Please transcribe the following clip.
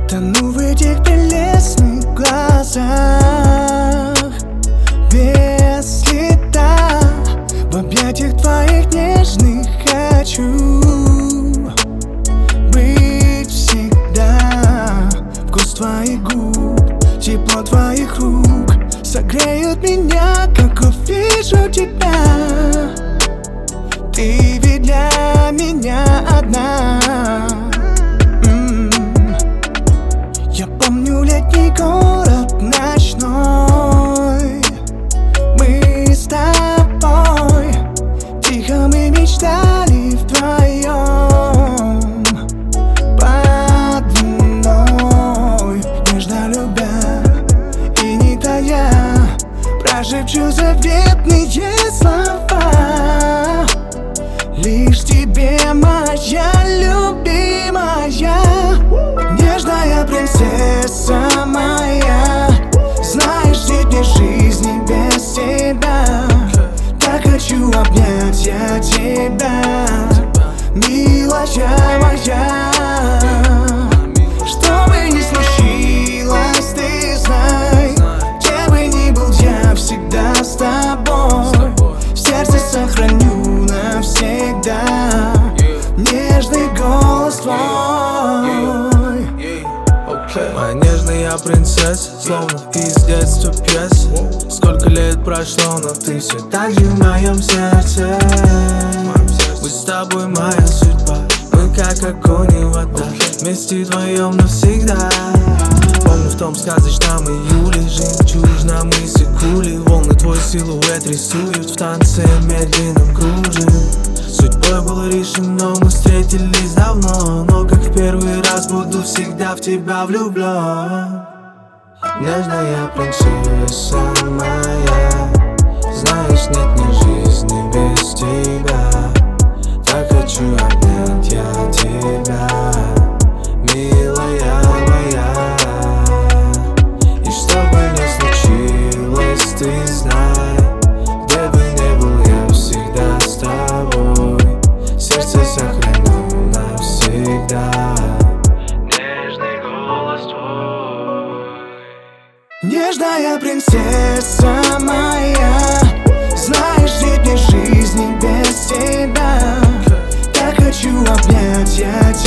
Тону в этих прелестных глазах, без следа. В объятиях твоих нежных хочу быть всегда. Вкус твоих губ, тепло твоих рук согреют меня, как увижу тебя. Ты ведь для меня одна. Я помню летний город ночной. Мы с тобой тихо мы мечтали вдвоем под луной, нежно любя и не тая, прошепчу заветные слова. Лишь тебе, моя любимая, нежная принцесса моя. Знаешь, жить мне жизни без тебя. Так хочу обнять я тебя, милая моя. Что бы ни случилось, ты знай, где бы ни был, я всегда с тобой. В сердце сохраню навсегда нежный голос твой. Моя нежная принцесса, словно из детства пьеса. Сколько лет прошло, но ты все так же в моем сердце. Мы с тобой моя судьба, мы как огонь и вода, вместе вдвоем навсегда. Помню в том сказочном июле, жемчужном мысе кули. Волны твой силуэт рисуют в танце медленном кружит. Судьбой было решено, мы встретились давно, но как в первый раз буду всегда в тебя влюблен. Нежная принцесса моя, знаешь, нет ни жизни без тебя. Так хочу обнять я тебя, милая моя. И что бы ни случилось, ты знай, где бы ни был, я всегда с тобой. Сердце сохраню навсегда нежный голос твой. Нежная принцесса моя, знаешь, жить мне жизни без тебя. Так хочу обнять я тебя.